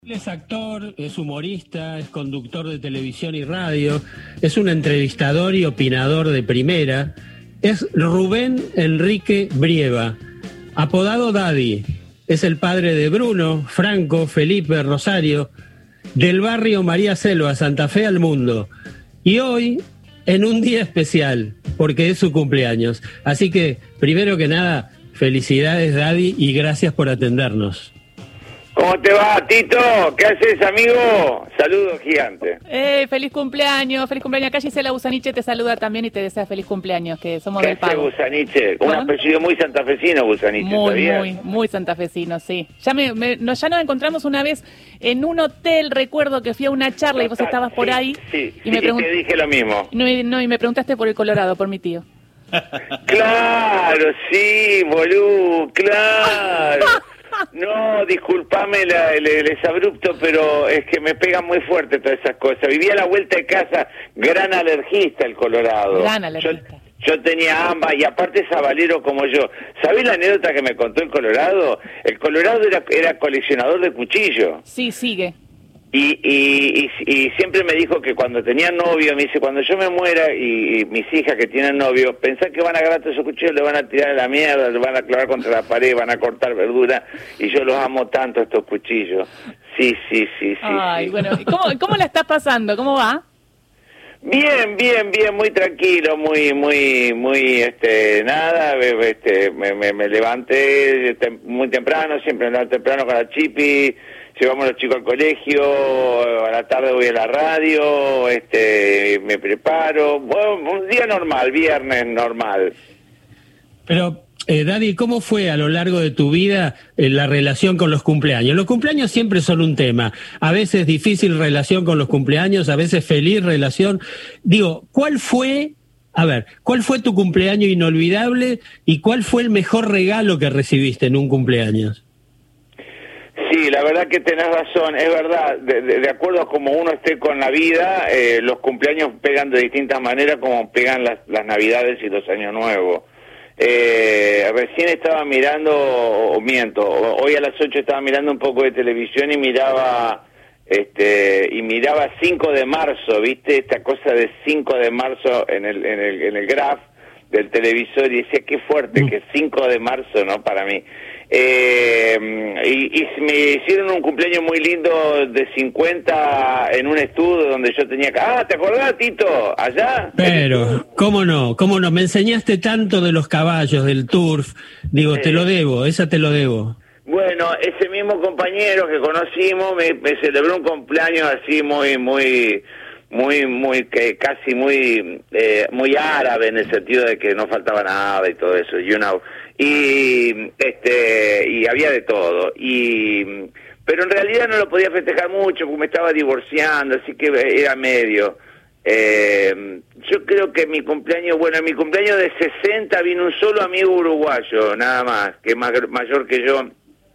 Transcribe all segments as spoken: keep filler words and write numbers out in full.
Él es actor, es humorista, es conductor de televisión y radio, es un entrevistador y opinador de primera. Es Rubén Enrique Brieva, apodado Daddy. Es el padre de Bruno, Franco, Felipe, Rosario, del barrio María Selva, Santa Fe al mundo. Y hoy, en un día especial, porque es su cumpleaños. Así que, primero que nada, felicidades, Daddy, y gracias por atendernos. ¿Cómo te va, Tito? ¿Qué haces, amigo? Saludos gigante. Eh, feliz cumpleaños, feliz cumpleaños. Acá Gisela Busaniche te saluda también y te desea feliz cumpleaños, que somos del Pago. ¿Qué hace Busaniche? Un ¿No? apellido muy santafesino, Busaniche, Muy, ¿sabías? muy, muy santafesino, sí. Ya, me, me, no, ya nos encontramos una vez en un hotel, recuerdo que fui a una charla y vos estabas por sí, ahí. Sí, y me sí, pregun- te dije lo mismo. No, y- no, y me preguntaste por el Colorado, por mi tío. Claro, sí, boludo, claro. No, disculpame la, el, el exabrupto, pero es que me pegan muy fuerte todas esas cosas. Vivía a la vuelta de casa, gran alergista el Colorado. Gran alergista. Yo, yo tenía ambas, y aparte sabalero como yo. ¿Sabés la anécdota que me contó el Colorado? El Colorado era, era coleccionador de cuchillos. Sí, sigue. Y, y, y, y siempre me dijo que cuando tenía novio, me dice, cuando yo me muera y, y mis hijas que tienen novio, pensá que van a agarrar todos esos cuchillos, le van a tirar a la mierda, le van a clavar contra la pared, van a cortar verdura, y yo los amo tanto estos cuchillos. Sí, sí, sí, sí. Ay, sí. bueno, ¿y ¿cómo, ¿cómo la estás pasando? ¿Cómo va? Bien, bien, bien, muy tranquilo, muy, muy, muy, este, nada, este, me, me, me levanté tem- muy temprano, siempre me levanto temprano con la Chipi, llevamos a los chicos al colegio, a la tarde voy a la radio, este, me preparo, bueno, un día normal, viernes normal. Pero, eh, Daddy, ¿cómo fue a lo largo de tu vida eh, la relación con los cumpleaños? Los cumpleaños siempre son un tema. A veces difícil relación con los cumpleaños, a veces feliz relación. Digo, ¿cuál fue, a ver, cuál fue tu cumpleaños inolvidable y cuál fue el mejor regalo que recibiste en un cumpleaños? Sí, la verdad que tenés razón, es verdad, de, de, de acuerdo a como uno esté con la vida, eh, los cumpleaños pegan de distintas maneras como pegan las, las Navidades y los Años Nuevos. Eh, recién estaba mirando, o miento, hoy a las ocho estaba mirando un poco de televisión y miraba, este, y miraba cinco de marzo, ¿viste? Esta cosa de cinco de marzo en el, en el, en el graph del televisor y decía, qué fuerte, que cinco de marzo, ¿no? Para mí. Eh, y, y me hicieron un cumpleaños muy lindo de cincuenta en un estudio donde yo tenía que... Ah, ¿te acordás, Tito? ¿Allá? Pero, ¿cómo no? ¿Cómo no? Me enseñaste tanto de los caballos, del turf. Digo, Sí. te lo debo, esa te lo debo. Bueno, ese mismo compañero que conocimos me, me celebró un cumpleaños así muy, muy... muy, muy, que casi muy, eh, muy árabe en el sentido de que no faltaba nada y todo eso, you know. Y, este, y había de todo. Y, pero en realidad no lo podía festejar mucho porque me estaba divorciando, así que era medio. Eh, yo creo que mi cumpleaños, bueno, en mi cumpleaños de sesenta vino un solo amigo uruguayo, nada más, que es más, mayor que yo.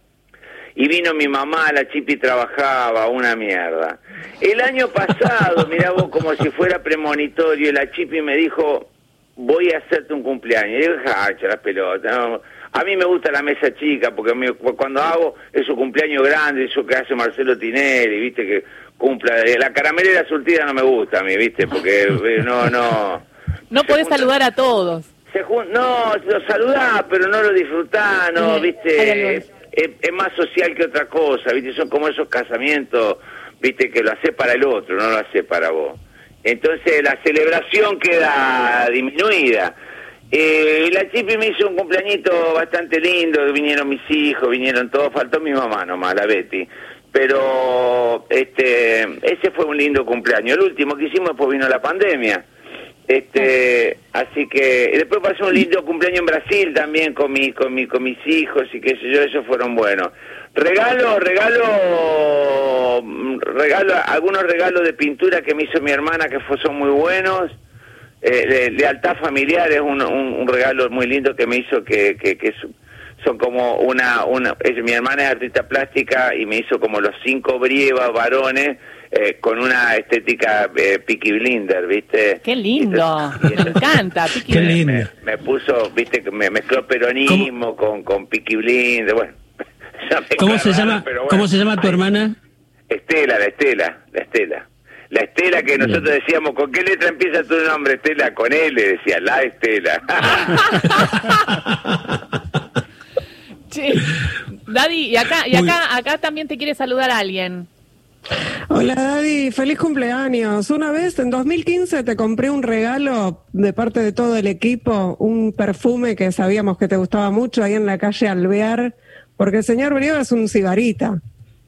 Y vino mi mamá, la Chipi trabajaba, una mierda. El año pasado, mirá vos, como si fuera premonitorio, la Chipi me dijo, voy a hacerte un cumpleaños. Y yo dije, ah, echa las pelotas. No. A mí me gusta la mesa chica, porque me, cuando hago es un cumpleaños grande, eso que hace Marcelo Tinelli, viste, que cumpla. La caramelera surtida no me gusta a mí, viste, porque no, no... No podés junta, saludar a todos. Se jun, no, lo saludás, pero no lo disfrutás, no, Sí, viste... Es, es más social que otra cosa, ¿viste? Son como esos casamientos, ¿viste? Que lo hace para el otro, no lo hace para vos. Entonces la celebración queda disminuida. Eh, la Chipi me hizo un cumpleañito bastante lindo, vinieron mis hijos, vinieron todos, faltó mi mamá nomás, la Betty. Pero este ese fue un lindo cumpleaños. El último que hicimos, después vino la pandemia. Este, así que después pasé un lindo cumpleaños en Brasil también con mi, con mi, con mis hijos y qué sé yo, esos fueron buenos. Regalo, regalo, regalo, algunos regalos de pintura que me hizo mi hermana que fue, son muy buenos. Eh, de, lealtad familiar es un, un, un regalo muy lindo que me hizo que, que, que son como una, una, es, mi hermana es artista plástica y me hizo como los cinco Brieva varones. Eh, con una estética eh, Peaky Blinder, ¿viste? ¡Qué lindo! Y entonces, me encanta, Peaky Qué Blinder. lindo. Me, me puso, ¿viste? Que me mezcló peronismo con, con Peaky Blinder, bueno. ¿Cómo se llama, pero bueno. ¿cómo se llama tu Ay, hermana? Estela, la Estela, la Estela. La Estela que nosotros decíamos, ¿con qué letra empieza tu nombre, Estela? Con L, decía, la Estela. Che, Daddy, y acá, y acá, acá también te quiere saludar a alguien. Hola Daddy, feliz cumpleaños. Una vez, en dos mil quince, te compré un regalo de parte de todo el equipo, un perfume que sabíamos que te gustaba mucho ahí en la calle Alvear, porque el señor Brieva es un sibarita.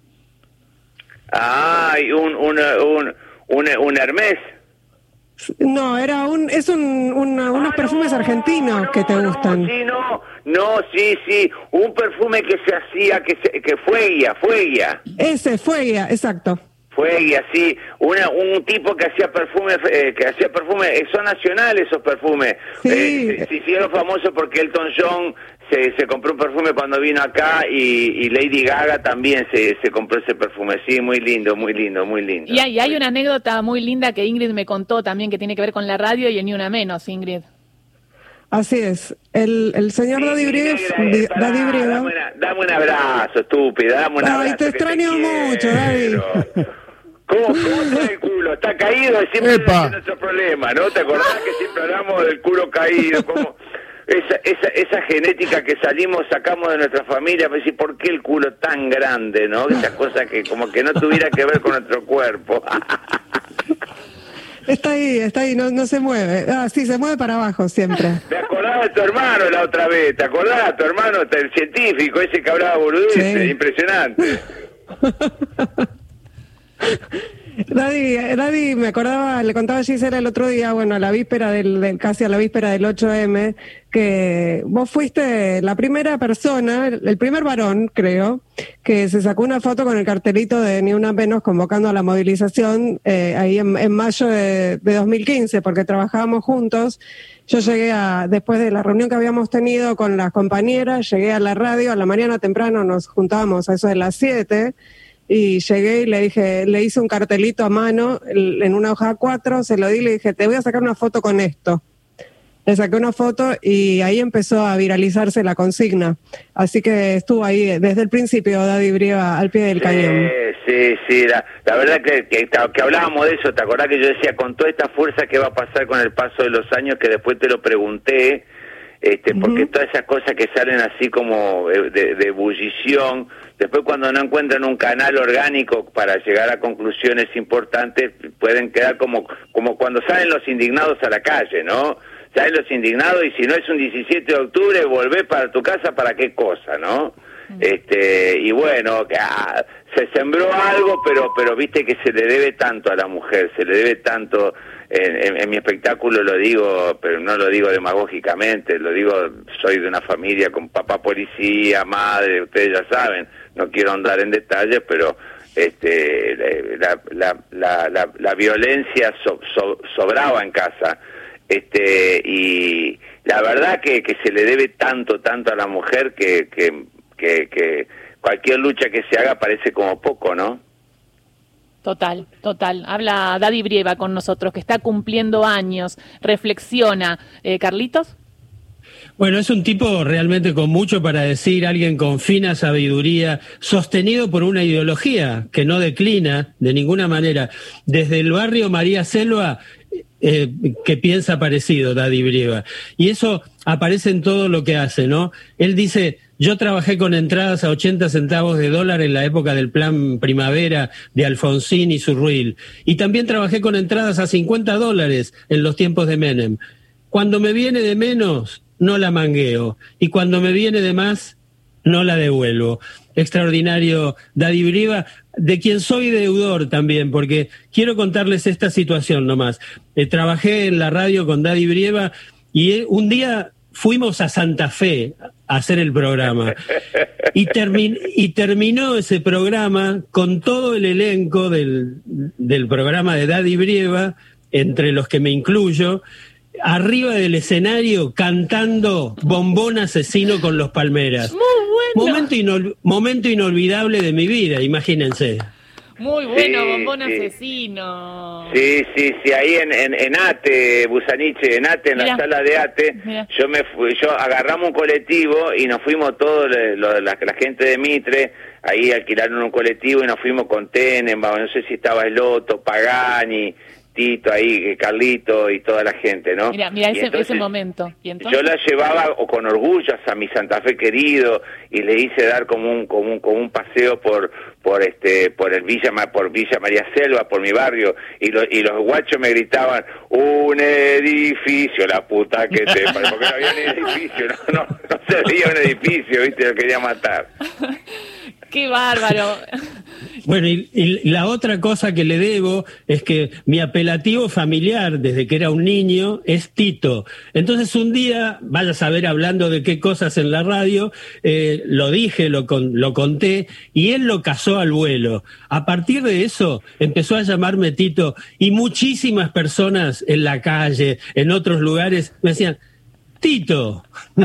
Ah, y un, un, un, un, un Hermès. No, era un, es un, una, unos ah, perfumes no, argentinos no, que te gustan. No, sí, no, no, sí, sí, un perfume que se hacía, que se, que Fueguia, Fueguia. Ese, Fueguia, exacto. Fueguia, sí, una, un tipo que hacía perfume, eh, que hacía perfume, eh, son nacionales esos perfumes. Sí. Eh, se hicieron famosos porque Elton John se, se compró un perfume cuando vino acá y, y Lady Gaga también se, se compró ese perfume. Sí, muy lindo, muy lindo, muy lindo. Y hay, y hay una anécdota muy linda que Ingrid me contó también que tiene que ver con la radio y ni una menos, Ingrid. Así es. El, el señor sí, Daddy Brieva... Daddy Brieva. Dame, dame un abrazo, estúpida, dame un Ay, abrazo. Te extraño te mucho, Daddy. ¿Cómo, ¿Cómo está el culo? ¿Está caído? Siempre es nuestro problema, ¿no? ¿Te acordás que siempre hablamos del culo caído? ¿Cómo? Esa, esa, esa genética que salimos, sacamos de nuestra familia, pues, ¿y por qué el culo tan grande, no? Esas cosas que como que no tuviera que ver con nuestro cuerpo. Está ahí, está ahí, no, no se mueve. Ah, sí, se mueve para abajo siempre. Me acordaba de tu hermano la otra vez, ¿te acordás? Tu hermano, el científico, ese que hablaba boludeces, sí. Impresionante. Daddy, Daddy, me acordaba, le contaba a Gisela el otro día, bueno, a la víspera del, del, casi a la víspera del ocho eme, que vos fuiste la primera persona, el primer varón, creo, que se sacó una foto con el cartelito de Ni Una Menos convocando a la movilización eh, ahí en, en mayo de, de dos mil quince, porque trabajábamos juntos. Yo llegué a, después de la reunión que habíamos tenido con las compañeras, llegué a la radio, a la mañana temprano nos juntábamos a eso de las siete, y llegué y le dije, le hice un cartelito a mano en una hoja A cuatro, se lo di y le dije, te voy a sacar una foto con esto. Le saqué una foto y ahí empezó a viralizarse la consigna. Así que estuvo ahí desde el principio Daddy Brieva al pie del sí, cañón. Sí, sí, la, la verdad que, que, que hablábamos de eso, ¿te acordás que yo decía, con toda esta fuerza que va a pasar con el paso de los años, que después te lo pregunté, este, porque uh-huh. todas esas cosas que salen así como de, de, de ebullición, después cuando no encuentran un canal orgánico para llegar a conclusiones importantes, pueden quedar como, como cuando salen los indignados a la calle, ¿no? Salen los indignados y si no es un diecisiete de octubre, volvé para tu casa, ¿para qué cosa, no? Uh-huh. Este, y bueno, ah, se sembró algo, pero, pero viste que se le debe tanto a la mujer, se le debe tanto... En, en, en mi espectáculo lo digo, pero no lo digo demagógicamente, lo digo, soy de una familia con papá policía, madre, ustedes ya saben, no quiero andar en detalles, pero este la, la, la, la, la violencia so, so, sobraba en casa, este y la verdad que, que se le debe tanto, tanto a la mujer que, que, que, que cualquier lucha que se haga parece como poco, ¿no? Total, total. Habla Daddy Brieva con nosotros, que está cumpliendo años, reflexiona. Eh, ¿Carlitos? Bueno, es un tipo realmente con mucho para decir, alguien con fina sabiduría, sostenido por una ideología que no declina de ninguna manera. Desde el barrio María Selva, eh, que piensa parecido Daddy Brieva. Y eso aparece en todo lo que hace, ¿no? Él dice... Yo trabajé con entradas a ochenta centavos de dólar en la época del plan Primavera de Alfonsín y Surruil. Y también trabajé con entradas a cincuenta dólares en los tiempos de Menem. Cuando me viene de menos, no la mangueo. Y cuando me viene de más, no la devuelvo. Extraordinario Daddy Brieva, de quien soy deudor también, porque quiero contarles esta situación nomás. Eh, trabajé en la radio con Daddy Brieva y eh, un día fuimos a Santa Fe a hacer el programa y, termi- y terminó ese programa con todo el elenco del, del programa de Daddy Brieva, entre los que me incluyo, arriba del escenario cantando Bombón Asesino con los Palmeras. Muy bueno. Momento, inol- momento inolvidable de mi vida, imagínense. Muy bueno, Sí, Bombón sí. Asesino. Sí, sí, sí, ahí en, en, en ATE, Busaniche, en ATE, en Mirá. la sala de ATE, Mirá. yo me fui, yo agarramos un colectivo y nos fuimos todos, lo- lo- la, la gente de Mitre, ahí alquilaron un colectivo y nos fuimos con Tenenbaum, no sé si estaba Eloto, Pagani, Tito ahí, Carlito y toda la gente, ¿no? Mira, mira Y ese, entonces, ese momento. ¿Y entonces? yo la llevaba o con orgullo a mi Santa Fe querido y le hice dar como un como un, como un paseo por por este por el Villa Ma- por Villa María Selva, por mi barrio, y los y los guachos me gritaban un edificio, la puta que te parió, porque no había un edificio, no no, no se veía un edificio, viste, lo quería matar. ¡Qué bárbaro! Bueno, y, y la otra cosa que le debo es que mi apelativo familiar desde que era un niño es Tito. Entonces un día, vaya a saber hablando de qué cosas en la radio, eh, lo dije, lo, con, lo conté, y él lo casó al vuelo. A partir de eso empezó a llamarme Tito, y muchísimas personas en la calle, en otros lugares, me decían, Tito.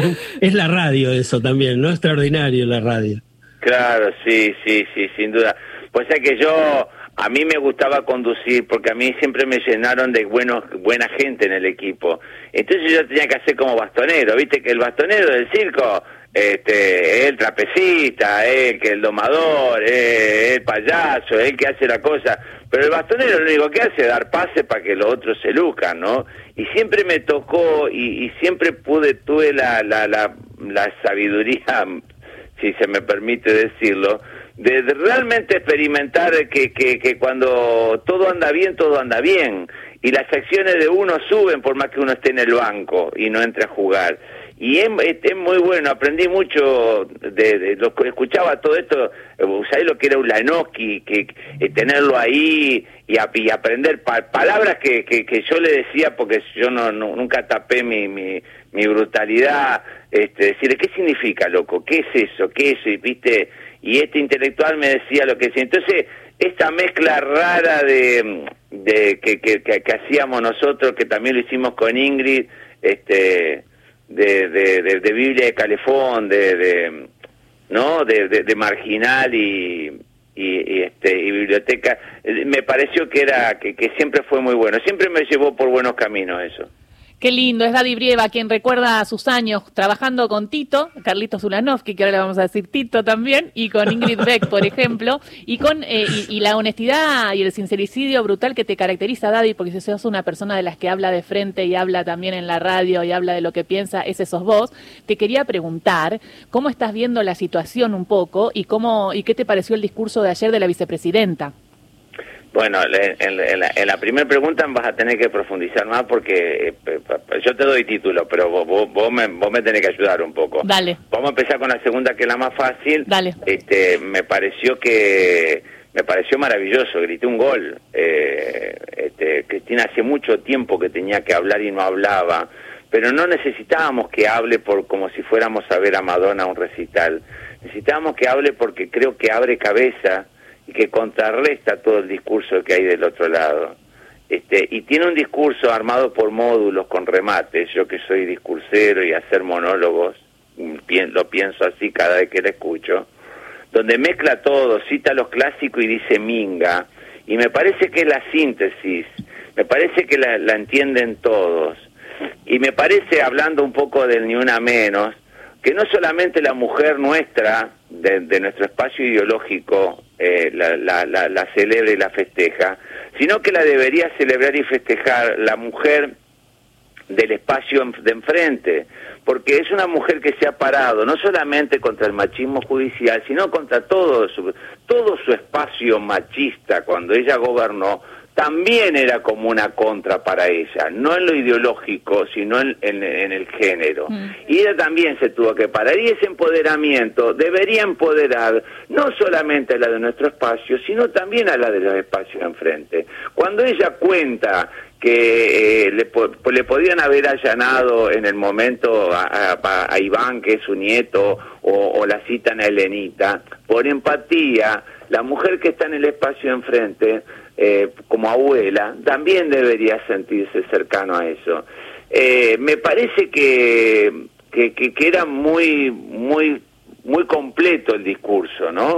Es la radio eso también, ¿no? Extraordinario la radio. Claro, sí, sí, sí, sin duda. Pues es que yo, a mí me gustaba conducir, porque a mí siempre me llenaron de buenos, buena gente en el equipo. Entonces yo tenía que hacer como bastonero, viste que el bastonero del circo, este, es el trapecista, es el que el domador, es el payaso, es el que hace la cosa. Pero el bastonero lo único que hace es dar pase para que los otros se luzcan, ¿no? Y siempre me tocó, y, y siempre pude, tuve la, la, la, la sabiduría, si se me permite decirlo, de, de realmente experimentar que, que, que cuando todo anda bien, todo anda bien, y las acciones de uno suben por más que uno esté en el banco y no entre a jugar. Y es, es, es muy bueno, aprendí mucho, de, de lo que escuchaba todo esto, ¿sabés lo que era un Lanoski? Que, que tenerlo ahí y, a, y aprender pa, palabras que, que, que yo le decía, porque yo no, no nunca tapé mi, mi, mi brutalidad, este, decirle, ¿qué significa, loco? ¿Qué es eso? ¿Qué es eso? Y, ¿viste? Y este intelectual me decía lo que decía. Entonces, esta mezcla rara de, de que, que, que, que hacíamos nosotros, que también lo hicimos con Ingrid, este... De, de, de, de Biblia de Calefón, de, de no, de, de, de Marginal y, y, y este y biblioteca, me pareció que era que, que siempre fue muy bueno, siempre me llevó por buenos caminos eso. Qué lindo, es Daddy Brieva quien recuerda sus años trabajando con Tito, Carlitos Ulanovsky, que ahora le vamos a decir Tito también, y con Ingrid Beck, por ejemplo, y con eh, y, y la honestidad y el sincericidio brutal que te caracteriza, Daddy, porque si sos una persona de las que habla de frente y habla también en la radio y habla de lo que piensa, ese sos vos. Te quería preguntar cómo estás viendo la situación un poco y cómo y qué te pareció el discurso de ayer de la vicepresidenta. Bueno, en, en, la, en la primera pregunta vas a tener que profundizar más porque eh, yo te doy título, pero vos, vos, vos, me, vos me tenés que ayudar un poco. Dale. Vamos a empezar con la segunda, que es la más fácil. Dale. Este, me pareció que me pareció maravilloso, grité un gol. Eh, este, Cristina hace mucho tiempo que tenía que hablar y no hablaba, pero no necesitábamos que hable por como si fuéramos a ver a Madonna a un recital. Necesitábamos que hable porque creo que abre cabeza y que contrarresta todo el discurso que hay del otro lado. Este, y tiene un discurso armado por módulos, con remates, yo que soy discursero y hacer monólogos, lo pienso así cada vez que la escucho, donde mezcla todo, cita los clásicos y dice minga, y me parece que es la síntesis, me parece que la, la entienden todos, y me parece, hablando un poco del ni una menos, que no solamente la mujer nuestra, de, de nuestro espacio ideológico, eh, la, la, la, la celebra y la festeja, sino que la debería celebrar y festejar la mujer del espacio de enfrente, porque es una mujer que se ha parado no solamente contra el machismo judicial, sino contra todo su, todo su espacio machista. Cuando ella gobernó, también era como una contra para ella, no en lo ideológico, sino en, en, en el género. Mm. Y ella también se tuvo que parar, y ese empoderamiento debería empoderar no solamente a la de nuestro espacio, sino también a la de los espacios enfrente. Cuando ella cuenta que eh, le, le podían haber allanado en el momento a, a, a Iván, que es su nieto, o, o la citan a Elenita, por empatía, la mujer que está en el espacio enfrente, Eh, como abuela, también debería sentirse cercano a eso. Eh, me parece que, que, que, que era muy, muy, muy completo el discurso, ¿no?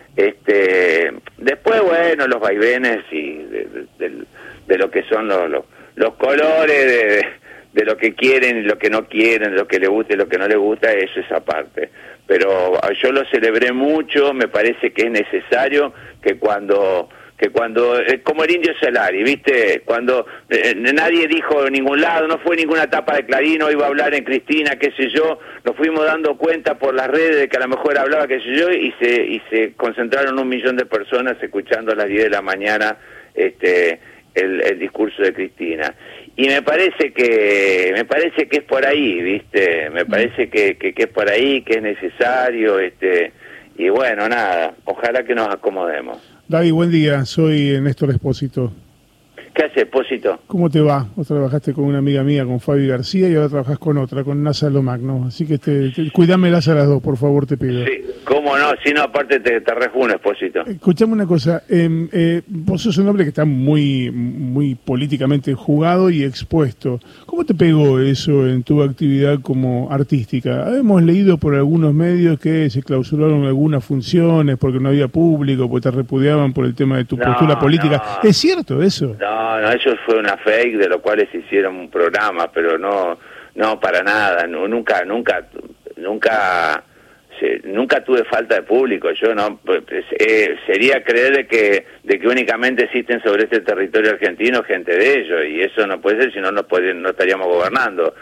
Este, después, bueno, los vaivenes y de, de, de, de lo que son los, los, los colores, de, de lo que quieren y lo que no quieren, de lo que les gusta y lo que no les gusta, eso es aparte. Pero yo lo celebré mucho, me parece que es necesario que cuando... que cuando, eh, como el Indio Solari, ¿viste? Cuando eh, nadie dijo en ningún lado, no fue ninguna tapa de Clarín, no iba a hablar en Cristina, qué sé yo, nos fuimos dando cuenta por las redes de que a lo mejor hablaba, qué sé yo, y se y se concentraron un millón de personas escuchando a las diez de la mañana este el, el discurso de Cristina. Y me parece que me parece que es por ahí, ¿viste? Me parece que, que, que es por ahí, que es necesario, este y bueno, nada, ojalá que nos acomodemos. David, buen día, soy Néstor Espósito. ¿Qué hace, Espósito? ¿Cómo te va? Vos trabajaste con una amiga mía, con Fabi García, y ahora trabajás con otra, con Nasa Lomagno. Así que te, te, cuidámelas a las dos, por favor, te pido. Sí, cómo no, si no, aparte te, te rejuno, Espósito. Escuchame una cosa, eh, eh, vos sos un hombre que está muy, muy políticamente jugado y expuesto. ¿Cómo te pegó eso en tu actividad como artística? Hemos leído por algunos medios que se clausuraron algunas funciones porque no había público, porque te repudiaban por el tema de tu no, postura política. No. ¿Es cierto eso? No, no, eso fue una fake de lo cual se hicieron un programa, pero no, no para nada, no, nunca, nunca, nunca, se, nunca tuve falta de público. Yo no, pues, eh, sería creer de que, de que únicamente existen sobre este territorio argentino gente de ellos, y eso no puede ser, si no, no, puede, no estaríamos gobernando.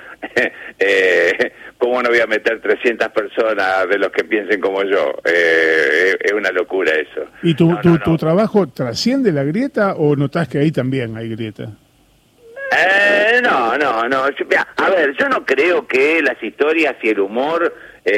eh, ¿Cómo no voy a meter trescientas personas de los que piensen como yo? Eh, es, es una locura eso. ¿Y tu, no, tu, no, no. tu trabajo trasciende la grieta o notás que ahí también hay grieta? Eh, no, no, no. Yo, mira, a ver, yo no creo que las historias y el humor,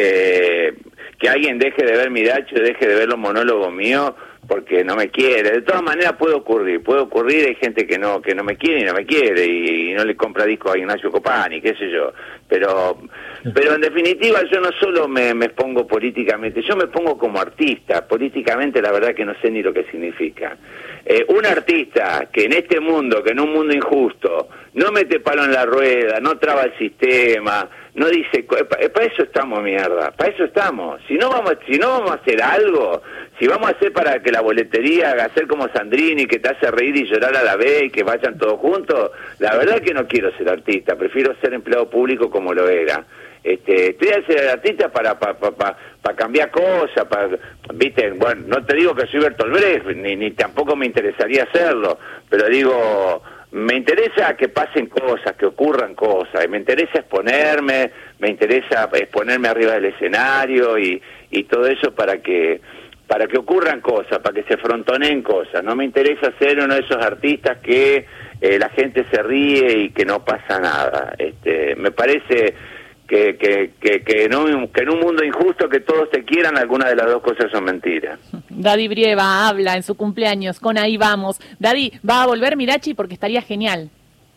eh, que alguien deje de ver Miracho, deje de ver los monólogos míos, porque no me quiere. De todas maneras puede ocurrir, puede ocurrir, hay gente que no que no me quiere y no me quiere, y, y no le compra discos a Ignacio Copani, qué sé yo. Pero pero en definitiva yo no solo me, me expongo políticamente, yo me pongo como artista. Políticamente la verdad que no sé ni lo que significa. Eh, un artista que en este mundo, que en un mundo injusto, no mete palo en la rueda, no traba el sistema, no dice, para eso estamos, mierda, para eso estamos. Si no vamos, si no vamos a hacer algo, si vamos a hacer para que la boletería haga ser como Sandrini, que te hace reír y llorar a la vez y que vayan todos juntos, la verdad que no quiero ser artista, prefiero ser empleado público como lo era. Este, estoy a ser artista para para pa, pa, pa cambiar cosas, para, viste, bueno, no te digo que soy Bertolt Brecht, ni, ni tampoco me interesaría hacerlo, pero digo, me interesa que pasen cosas, que ocurran cosas, y me interesa exponerme, me interesa exponerme arriba del escenario y, y todo eso para que para que ocurran cosas, para que se frontoneen cosas. No me interesa ser uno de esos artistas que eh, la gente se ríe y que no pasa nada. Este, me parece que que, que, que, en un, que en un mundo injusto que todos te quieran, algunas de las dos cosas son mentiras. Daddy Brieva habla en su cumpleaños con Ahí Vamos. Daddy, ¿va a volver Mirachi? Porque estaría genial.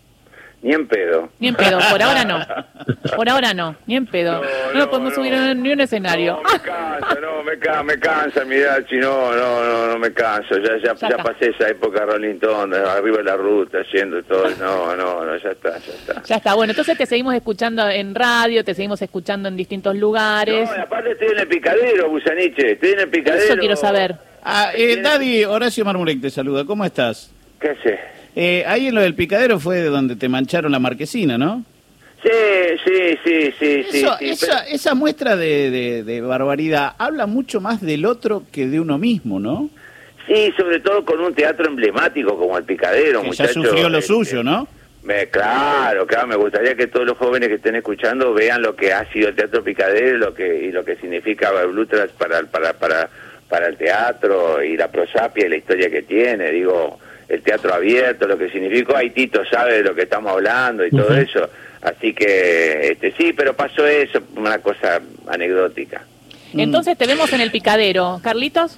Ni en pedo. Ni en pedo, por ahora no. Por ahora no, ni en pedo. No, no, no podemos no, subir a ni un escenario. No, me cansa, no, me, ca me cansa, Mirachi, no, no, no, no me canso. Ya, ya, ya, ya pasé esa época Rolling Stone, arriba de la ruta, haciendo todo. No, no, no, ya está, ya está. Ya está, bueno, entonces te seguimos escuchando en radio, te seguimos escuchando en distintos lugares. No, aparte estoy en el picadero, Busaniche, estoy en el picadero. Eso quiero saber. Ah, eh, Daddy, Horacio Marmurek te saluda, ¿cómo estás? ¿Qué haces? Eh, ahí en lo del picadero fue de donde te mancharon la marquesina, ¿no? Sí, sí, sí, sí, Eso, sí. Esa, pero... esa muestra de, de, de barbaridad habla mucho más del otro que de uno mismo, ¿no? Sí, sobre todo con un teatro emblemático como el Picadero, que muchacho. Ya sufrió lo este, suyo, ¿no? Me, claro, claro, me gustaría que todos los jóvenes que estén escuchando vean lo que ha sido el Teatro Picadero lo que, y lo que significa Blutras para, para, para, para el teatro y la prosapia y la historia que tiene, digo... el teatro abierto, lo que significó, ahí Tito sabe de lo que estamos hablando y uh-huh. todo eso, así que este sí, pero pasó eso, una cosa anecdótica. Entonces te vemos en el Picadero, Carlitos.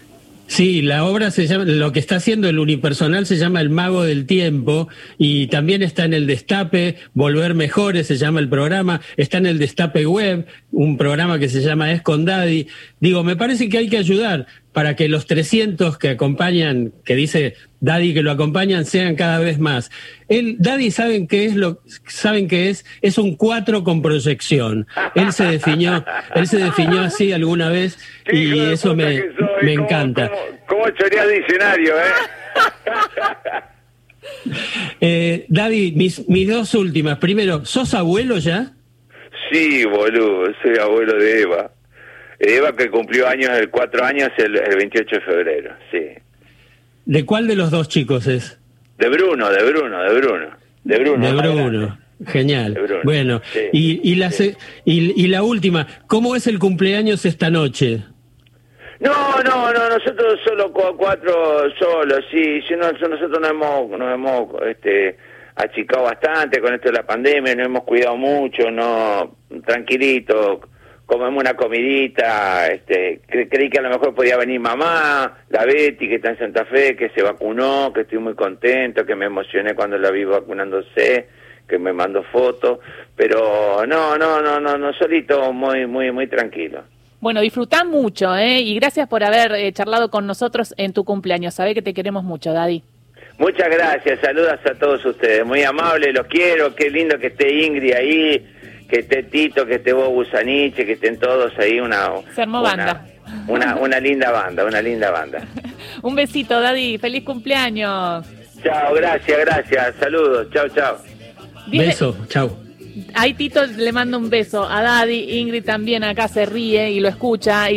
Sí, la obra se llama, lo que está haciendo el unipersonal se llama El Mago del Tiempo, y también está en el Destape, Volver Mejores se llama el programa, está en el Destape Web, un programa que se llama Es con Daddy. Digo, me parece que hay que ayudar, para que los trescientos que acompañan, que dice Daddy que lo acompañan, sean cada vez más. Él, Daddy, ¿saben qué es lo saben qué es? Es un cuatro con proyección. Él se definió, él se definió así alguna vez y eso me, me encanta. ¿Cómo, cómo choreás diccionario, eh? eh Daddy, mis, mis dos últimas. Primero, ¿sos abuelo ya? Sí, boludo, soy abuelo de Eva. Eva que cumplió años, el cuatro años el, el veintiocho de febrero, sí. ¿De cuál de los dos chicos es? De Bruno, de Bruno, de Bruno. De Bruno. De Bruno. Genial. De Bruno. Bueno, sí, y, y, la, sí. y, y la última, ¿cómo es el cumpleaños esta noche? No, no, no, nosotros solo cuatro solos, sí, sí, no, nosotros nos hemos, nos hemos este, achicado bastante con esto de la pandemia, nos hemos cuidado mucho, no, tranquilito, comemos una comidita, este, cre creí que a lo mejor podía venir mamá, la Betty que está en Santa Fe, que se vacunó, que estoy muy contento, que me emocioné cuando la vi vacunándose, que me mandó fotos, pero no, no, no, no, no, solito, muy, muy, muy tranquilo. Bueno, disfrutá mucho, ¿eh? Y gracias por haber eh, charlado con nosotros en tu cumpleaños. Sabé que te queremos mucho, Daddy. Muchas gracias, saludos a todos ustedes, muy amables, los quiero, qué lindo que esté Ingrid ahí, que esté Tito, que esté vos Busaniche, que estén todos ahí, una, Se armó una, banda. Una, una linda banda, una linda banda. Un besito, Daddy, feliz cumpleaños. Chao, gracias, gracias, saludos, chao, chao. Diez... Beso, chao. Ahí Tito le manda un beso a Daddy, Ingrid también acá se ríe y lo escucha.